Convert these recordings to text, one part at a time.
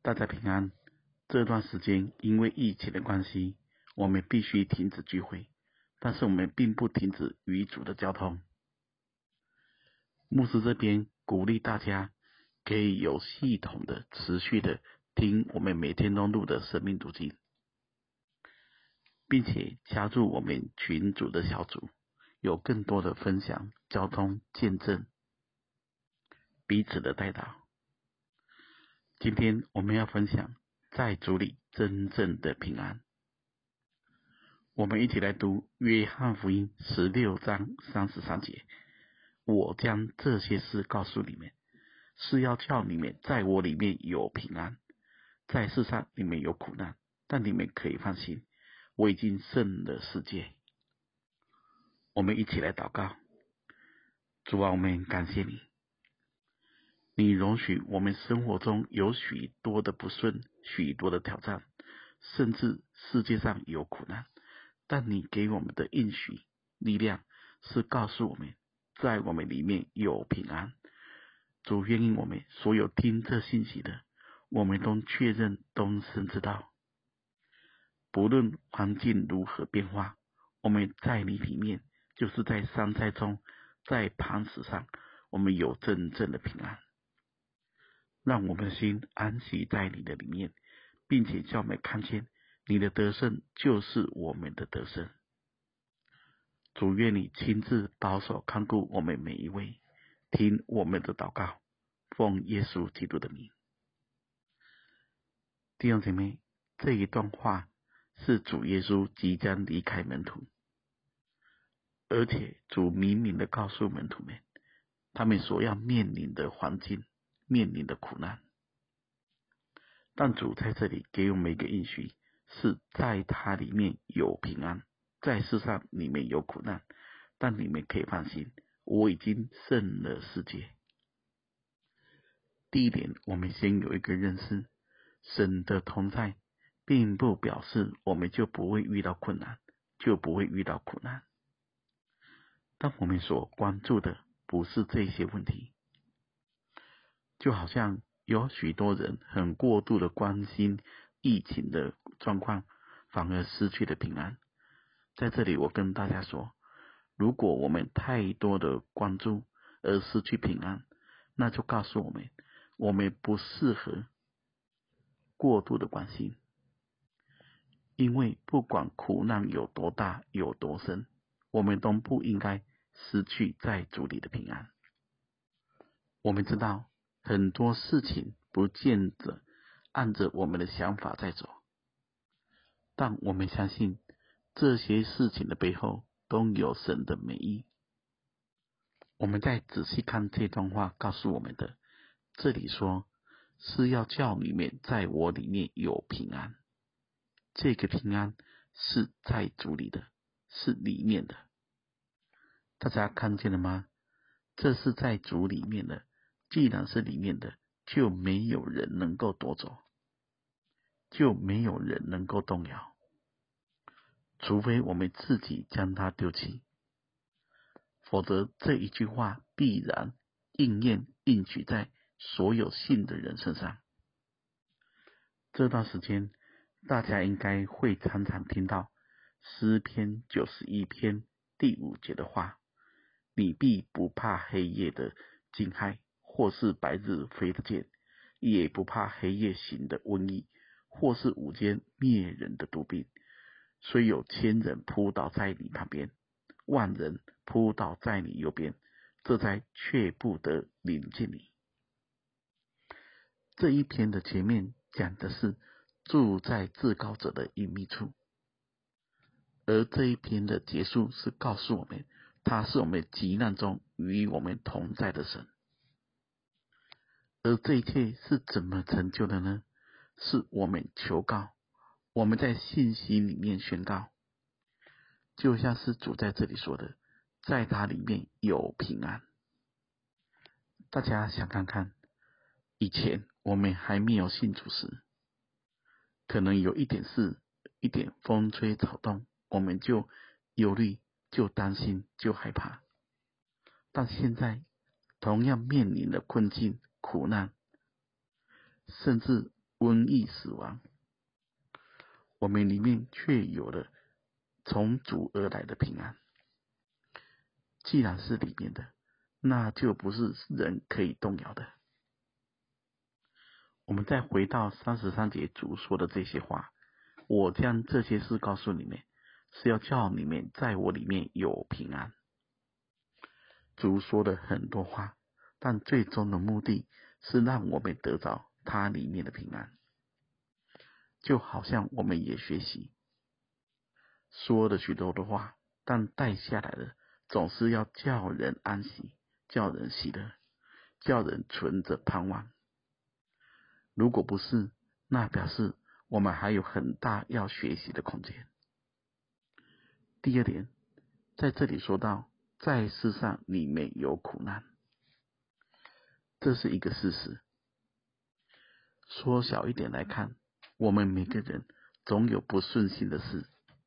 大家平安。这段时间因为疫情的关系，我们必须停止聚会，但是我们并不停止与主的交通。牧师这边鼓励大家可以有系统的持续的听我们每天都录的生命读经，并且加入我们群组的小组，有更多的分享、交通、见证，彼此的带导。今天我们要分享在主里真正的平安。我们一起来读约翰福音16章33节。我将这些事告诉你们，是要叫你们在我里面有平安。在世上你们有苦难，但你们可以放心，我已经胜了世界。我们一起来祷告。主啊，我们感谢你，你容许我们生活中有许多的不顺，许多的挑战，甚至世界上有苦难，但你给我们的应许力量是告诉我们，在我们里面有平安。主，愿意我们所有听这信息的，我们都确认东深知道，不论环境如何变化，我们在你里面，就是在山寨中，在磐石上，我们有真正的平安。让我们的心安息在你的里面，并且叫我们看见你的得胜就是我们的得胜。主，愿你亲自保守看顾我们每一位，听我们的祷告，奉耶稣基督的名。弟兄姐妹，这一段话是主耶稣即将离开门徒，而且主明明的告诉门徒们，他们所要面临的环境，面临的苦难。但主在这里给我们一个应许，是在他里面有平安。在世上你们有苦难，但你们可以放心，我已经胜了世界。第一点，我们先有一个认识，神的同在并不表示我们就不会遇到困难，就不会遇到苦难。但我们所关注的不是这些问题，就好像有许多人很过度的关心疫情的状况，反而失去了平安。在这里我跟大家说，如果我们太多的关注而失去平安，那就告诉我们，我们不适合过度的关心。因为不管苦难有多大有多深，我们都不应该失去在主里的平安。我们知道很多事情不见得按着我们的想法在走，但我们相信这些事情的背后都有神的美意。我们再仔细看这段话告诉我们的，这里说是要叫你们在我里面有平安。这个平安是在主里的，是里面的。大家看见了吗？这是在主里面的，既然是里面的，就没有人能够夺走，就没有人能够动摇，除非我们自己将它丢弃，否则这一句话必然应验应许在所有信的人身上。这段时间大家应该会常常听到诗篇91篇第5节的话，你必不怕黑夜的惊骇，或是白日飞的箭，也不怕黑夜行的瘟疫，或是午间灭人的毒病。虽有千人扑倒在你旁边，万人扑倒在你右边，这灾却不得临近你。这一篇的前面讲的是住在至高者的隐秘处，而这一篇的结束是告诉我们，他是我们急难中与我们同在的神。而这一切是怎么成就的呢？是我们求告，我们在信息里面宣告，就像是主在这里说的，在他里面有平安。大家想看看，以前我们还没有信主时，可能有一点事，一点风吹草动，我们就忧虑，就担心，就害怕。但现在同样面临的困境、苦难，甚至瘟疫死亡，我们里面却有了从主而来的平安。既然是里面的，那就不是人可以动摇的。我们再回到33节主说的这些话，我将这些事告诉你们，是要叫你们在我里面有平安。主说了很多话，但最终的目的是让我们得着他里面的平安。就好像我们也学习说了许多的话，但带下来的总是要叫人安息，叫人喜乐，叫人存着盼望。如果不是，那表示我们还有很大要学习的空间。第二点，在这里说到在世上你们有苦难，这是一个事实。缩小一点来看，我们每个人总有不顺心的事。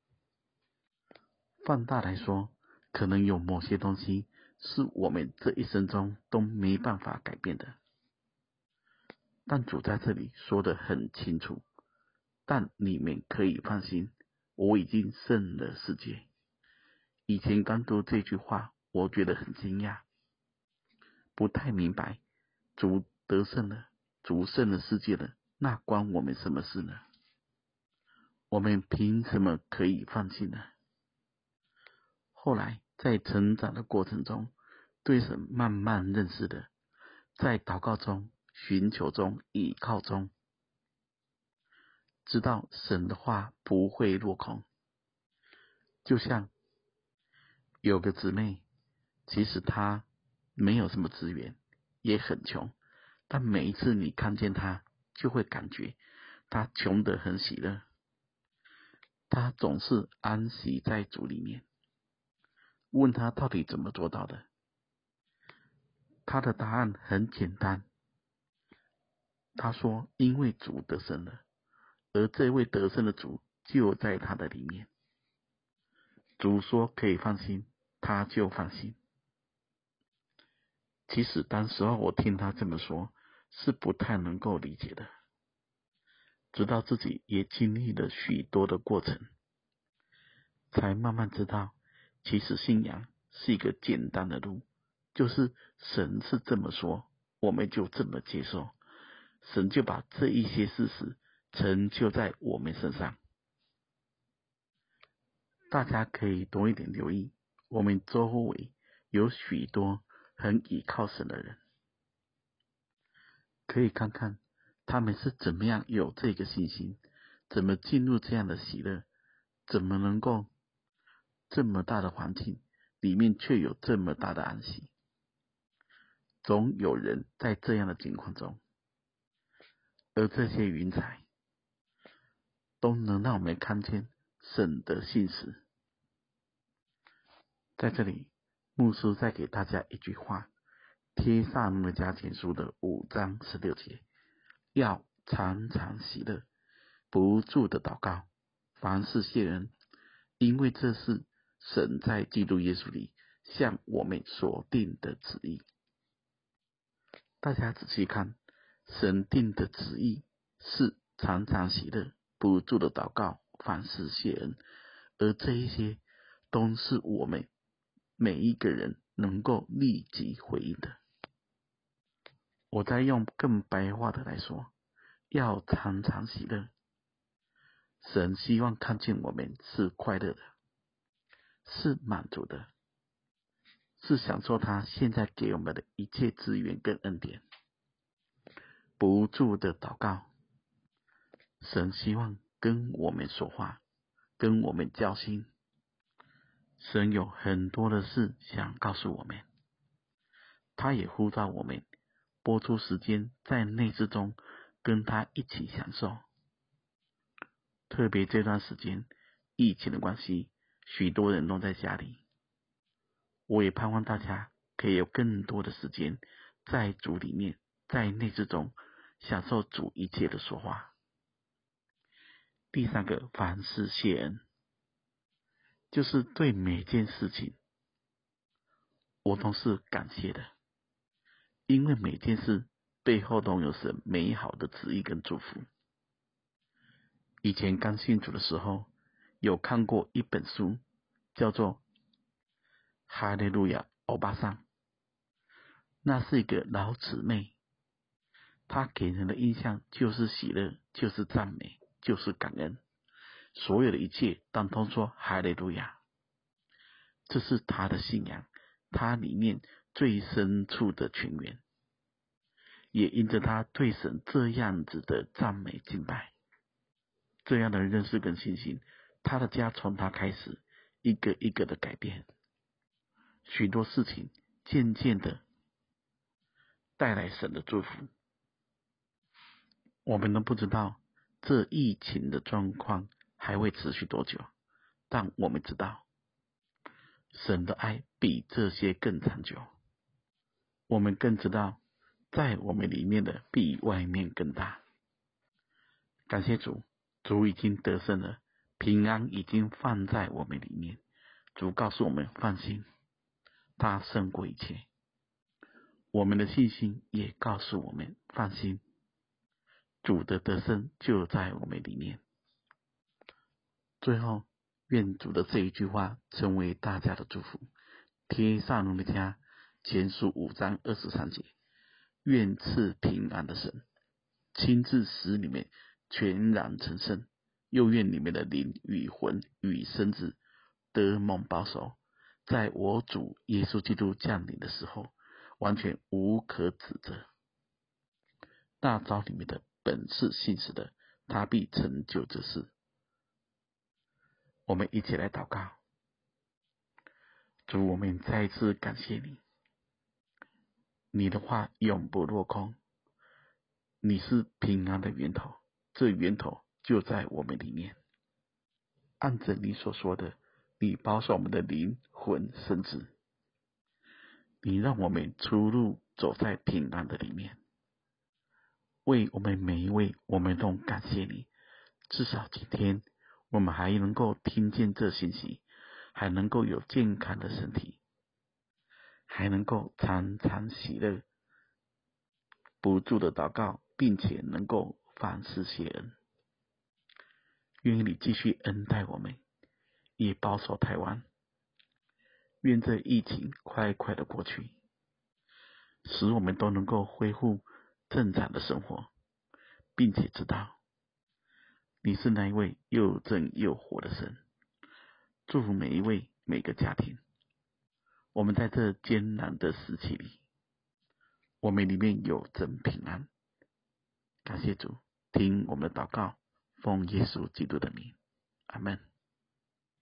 放大来说，可能有某些东西是我们这一生中都没办法改变的。但主在这里说得很清楚，但你们可以放心，我已经胜了世界。以前刚读这句话，我觉得很惊讶，不太明白，主得胜了，主胜了世界了，那关我们什么事呢？我们凭什么可以放弃呢？后来在成长的过程中，对神慢慢认识的，在祷告中、寻求中、倚靠中，知道神的话不会落空。就像有个姊妹，其实她没有什么资源，也很穷，但每一次你看见她，就会感觉她穷得很喜乐。她总是安息在主里面。问她到底怎么做到的？她的答案很简单，她说因为主得胜了，而这位得胜的主就在她的里面。主说可以放心，她就放心。其实当时候我听她这么说，是不太能够理解的，直到自己也经历了许多的过程，才慢慢知道，其实信仰是一个简单的路，就是神是这么说，我们就这么接受，神就把这一些事实成就在我们身上。大家可以多一点留意，我们周围有许多很倚靠神的人，可以看看他们是怎么样有这个信心，怎么进入这样的喜乐，怎么能够这么大的环境里面却有这么大的安息。总有人在这样的境况中，而这些云彩都能让我们看见神的信实。在这里，牧师再给大家一句话，帖撒罗尼迦前书的5章16节，要常常喜乐，不住的祷告，凡事谢恩，因为这是神在基督耶稣里向我们所定的旨意。大家仔细看，神定的旨意是常常喜乐，不住的祷告，凡事谢恩，而这一些都是我们每一个人能够立即回应的。我再用更白话的来说，要常常喜乐。神希望看见我们是快乐的，是满足的，是享受他现在给我们的一切资源跟恩典。不住的祷告，神希望跟我们说话，跟我们交心。神有很多的事想告诉我们，他也呼召我们拨出时间在内之中跟他一起享受。特别这段时间疫情的关系，许多人都在家里，我也盼望大家可以有更多的时间在主里面，在内之中享受主一切的说话。第三个，凡事谢恩，就是对每件事情我都是感谢的，因为每件事背后都有神美好的旨意跟祝福。 以前刚信主的时候，有看过一本书，叫做《哈利路亚欧巴桑》。那是一个老姊妹，她给人的印象就是喜乐，就是赞美，就是感恩，所有的一切当通说哈利路亚。这是她的信仰，她里面最深处的泉源。也因着她对神这样子的赞美敬拜，这样的认识跟信心，她的家从她开始一个一个的改变，许多事情渐渐的带来神的祝福。我们都不知道这疫情的状况还会持续多久，但我们知道神的爱比这些更长久。我们更知道在我们里面的比外面更大。感谢主，主已经得胜了，平安已经放在我们里面。主告诉我们放心，他胜过一切。我们的信心也告诉我们放心，主的得胜就在我们里面。最后，愿主的这一句话成为大家的祝福。帖撒罗尼迦前书5章23节，愿赐平安的神亲自使你们全然成圣，又愿你们的灵与魂与身子得蒙保守，在我主耶稣基督降临的时候，完全无可指责。那召你们的本是信实的，他必成就这事。我们一起来祷告。主，我们再一次感谢你，你的话永不落空，你是平安的源头，这源头就在我们里面。按着你所说的，你保守我们的灵魂身子，你让我们出入走在平安的里面。为我们每一位，我们都感谢你，至少今天我们还能够听见这信息，还能够有健康的身体，还能够常常喜乐，不住的祷告，并且能够凡事谢恩。愿你继续恩待我们，也保守台湾。愿这疫情快快的过去，使我们都能够恢复正常的生活，并且知道你是那一位又正又活的神。祝福每一位每个家庭，我们在这艰难的时期里，我们里面有真平安。感谢主，听我们的祷告，奉耶稣基督的名，阿们。